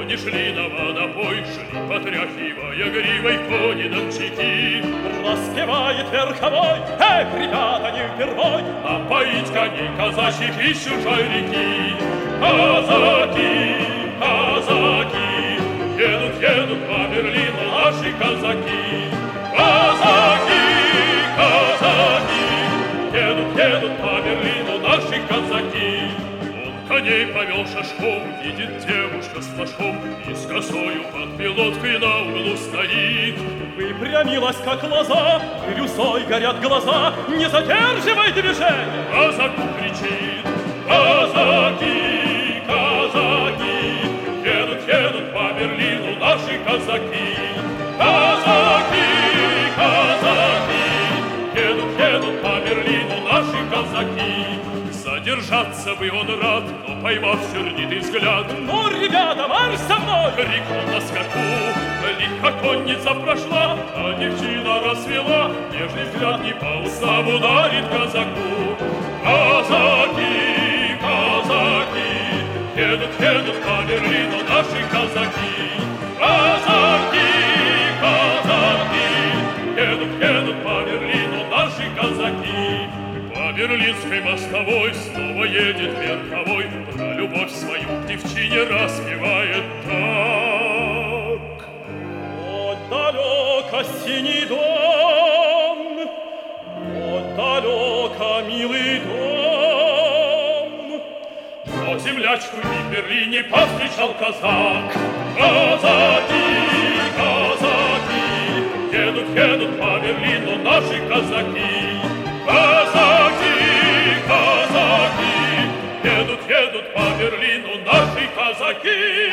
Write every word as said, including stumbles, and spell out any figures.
Кони шли на водопой, шли, потряхивая гривой кони-домчаки. Распевает верховой: эх, ребята, не впервой напоить коней казачьих из чужой реки. Казаки, казаки, едут, едут по Берлину наши казаки. Казаки, казаки, едут, едут по Берлину наши казаки. Он коней повел шашком, видит девушка с флажком и с косою под пилоткой на углу стоит. Выпрямилась, как лоза, бирюзой горят глаза. Не задерживай движение! Казаку кричит: казаки, казаки, едут, едут по Берлину наши казаки. Казаки, казаки, едут, едут по Берлину наши казаки. Задержаться бы он рад, но поймав сердитый взгляд: ну, ребята, марш со мной! Крикнул на скаку. Лихо конница прошла, а девчина расцвела. Нежный взгляд не по уставу ударит казаку. Казаки, казаки, едут, едут по Берлину наши казаки. Казаки, казаки, едут, едут по Берлину наши казаки. По Берлинской мостовой снова едет верховой, про любовь свою к девчине распевает так. Вот далеко синий дом, вот далеко милый дом. Но землячку и в Берлине повстречал казак. Казаки, казаки, едут, едут по Берлину наши казаки. Казаки, казаки, едут, едут по Берлину наши казаки.